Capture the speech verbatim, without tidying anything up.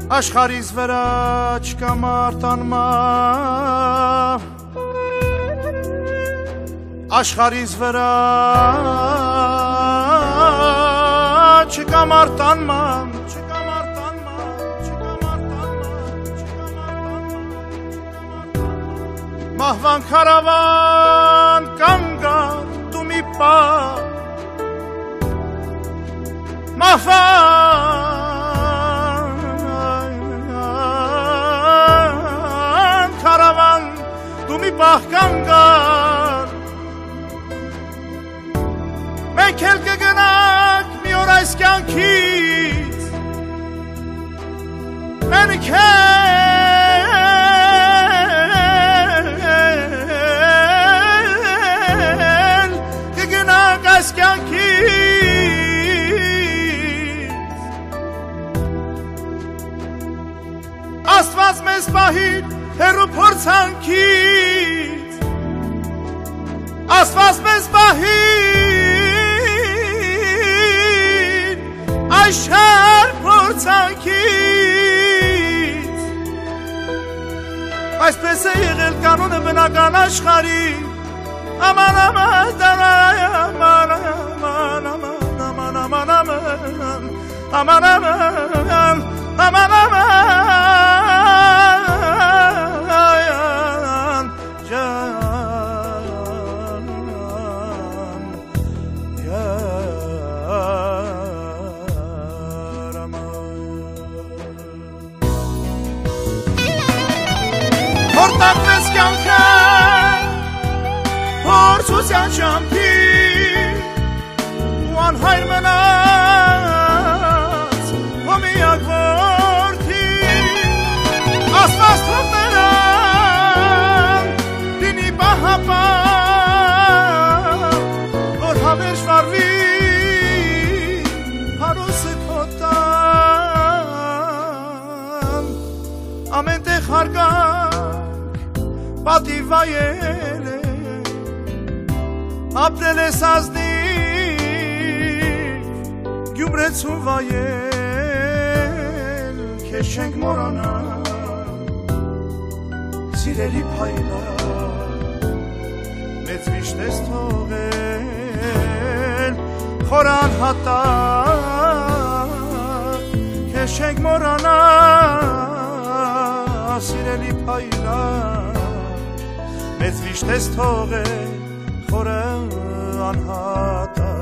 Աշխարհիս վրա չկա մարդ անմար, աշխարհիս վրա չկա մարդ անմար, չկա մարդ անմար, չկա մարդ անմար, չկա մարդ անմար, մահվան քարավան կանգար դու մի պահ, մահվան պահ կանգար, մենք էլ կգնանք մի օր այս կյանքից, մենք էլ կգնանք այս կյանքից, Աստված մեզ պահիր հեռու փորձանքից, Աստված մեզ պահիր այս շար փորձանքից, այսպես է եղել կանոնը բնական աշխարհի, աման աման աման աման աման աման աման աման Հորտակվես կյանքը փորձության ճամփի ու անհայր մնաց քո միակ որդի Աստված թող նրան լինի պահապան որ հավերժ վարվի հարուսը քո տան ամեն տեղ հարգան պատիվ վայել է, ապրել ես ազնիվ, գյումրեցու վայել, քեզ չենք մոռանա, սիրելի փայլա, մեծ միշտ ես թողել, խորան հատակ, քեզ չենք մոռանա, սիրելի փայլա, մեծ վիշտ ես թողել խորը անհատակ